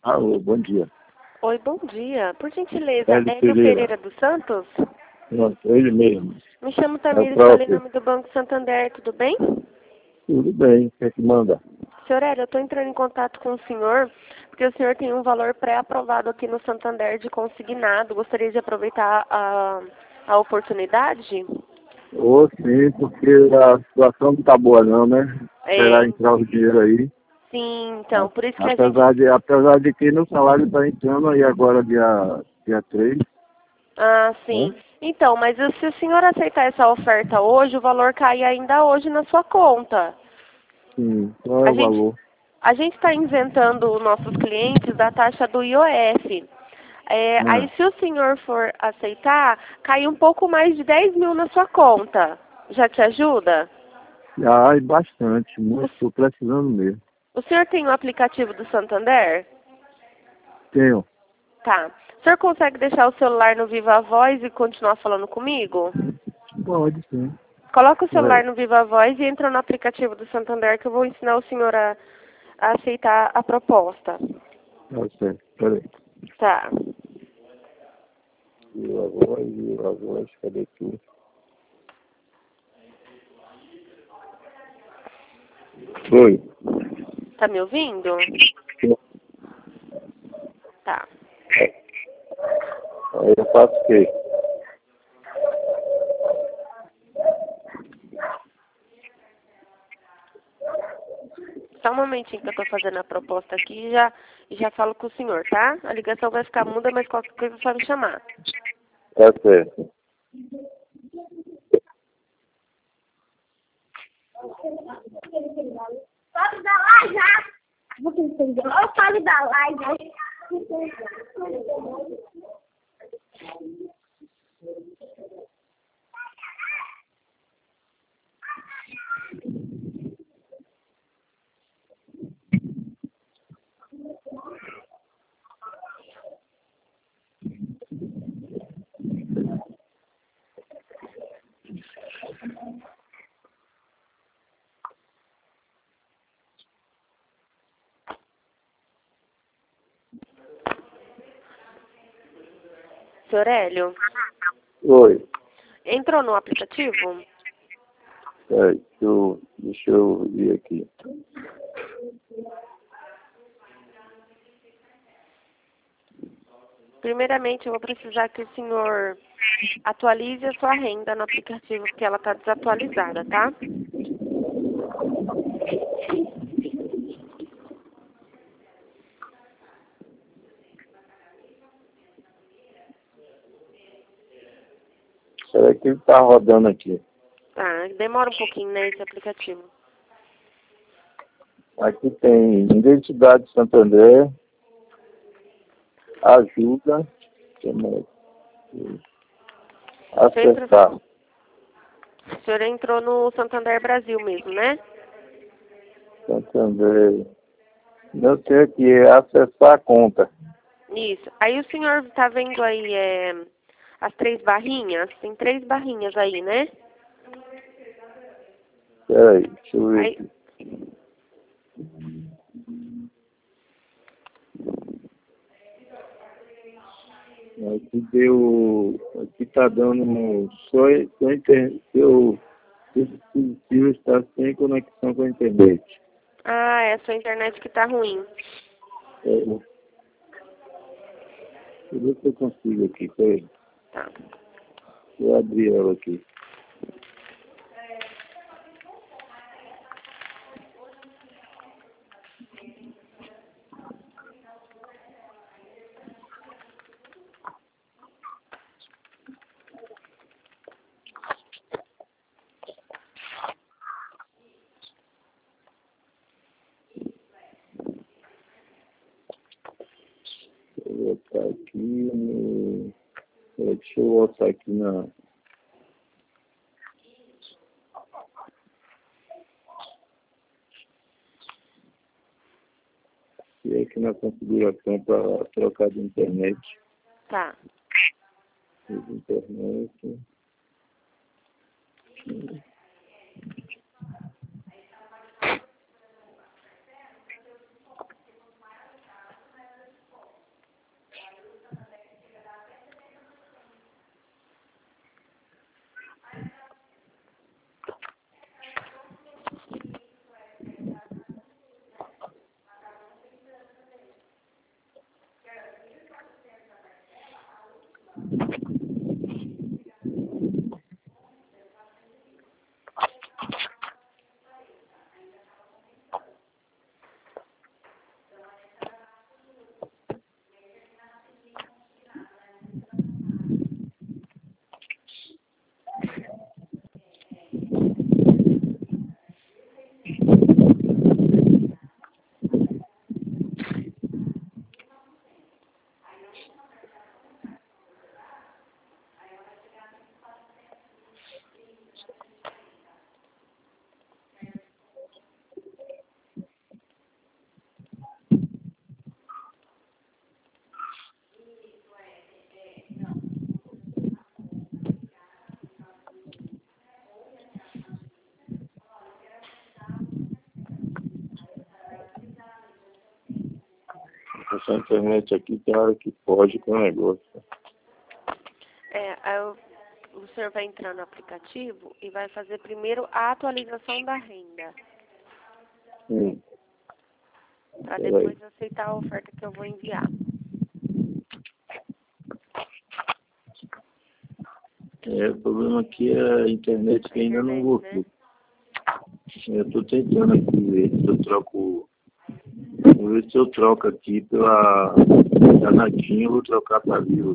Alô, bom dia. Oi, bom dia. Por gentileza, Hélio Hélio Pereira. Pereira dos Santos? Pronto, ele mesmo. Me chamo É o Tamires, estou em próprio. nome do Banco Santander, tudo bem? Tudo bem, o que é que manda? Senhor Hélio, eu estou entrando em contato com o senhor, porque o senhor tem um valor pré-aprovado aqui no Santander de consignado. Gostaria de aproveitar a oportunidade? Ô, sim, porque a situação não tá boa não, né? Esperar entrar o dinheiro aí. Sim, então, por isso que a gente... Apesar de que no salário tá entrando aí agora dia 3, Ah, sim. né? Então, mas se o senhor aceitar essa oferta hoje, o valor cai ainda hoje na sua conta. Sim, qual é A o gente valor? a gente está isentando os nossos clientes da taxa do IOF. Aí, Ah, se o senhor for aceitar, cai um pouco mais de 10 mil na sua conta. Já te ajuda? ai, bastante, O, muito, tô precisando mesmo. o senhor tem o aplicativo do Santander? Tenho, Tá. O senhor consegue deixar o celular no Viva Voz e continuar falando comigo? pode sim. Coloca o É, celular no Viva Voz e entra no aplicativo do Santander que eu vou ensinar o senhor a aceitar a proposta. tá certo, peraí. Tá. Viva a voz, cadê tu? Oi. Tá me ouvindo? Tá. Aí eu faço o quê? Só um momentinho que eu tô fazendo a proposta aqui e já falo com o senhor, tá? A ligação vai ficar muda, mas qualquer coisa é só me chamar. Tá certo. Sobe da lá já! Vou entender. Ou sobe da lá já. Senhor Hélio, Oi. entrou no aplicativo? Peraí, deixa eu ver aqui. Primeiramente, eu vou precisar que o senhor atualize a sua renda no aplicativo, porque ela tá desatualizada, tá? Peraí que ele tá rodando aqui. Tá, demora um pouquinho, né, esse aplicativo. Aqui tem Identidade Santander, ajuda, acessar. O senhor entrou no Santander Brasil mesmo, né? Santander. Eu sei aqui, é acessar a conta. Isso. Aí o senhor tá vendo aí as 3 barrinhas? Tem 3 barrinhas aí, né? Peraí, deixa eu ver Aí, aqui. Aqui tá dando seu dispositivo está sem conexão com a internet. é a sua internet que tá ruim. Deixa eu ver se eu consigo aqui, peraí. Tá. Deixa eu abrir ela aqui. Deixa eu botar aqui no... Deixa eu botar aqui na... E aqui na configuração para trocar de internet. Tá. Internet. Essa internet aqui tem hora que pode com o negócio. O senhor vai entrar no aplicativo e vai fazer primeiro a atualização da renda. Para depois aceitar a oferta que eu vou enviar. O problema aqui é a internet que ainda não voltou. Né? Eu tô tentando aqui ver se eu troco. Vou ver se eu troco aqui pela Natinha, eu vou trocar para Vivo.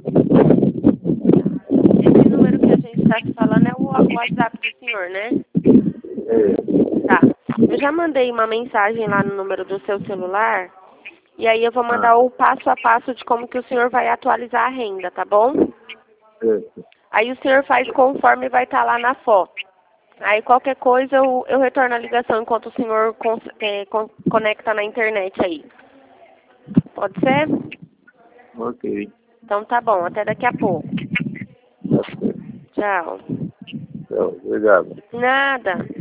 Esse número que a gente está te falando é o WhatsApp do senhor, né? Tá. Eu já mandei uma mensagem lá no número do seu celular. E aí eu vou mandar o passo a passo de como que o senhor vai atualizar a renda, tá bom? Aí o senhor faz conforme vai estar lá na foto. Aí qualquer coisa eu retorno a ligação enquanto o senhor conecta na internet aí. Pode ser? Ok. Então tá bom, até daqui a pouco. Tchau. Tchau, obrigado. Nada.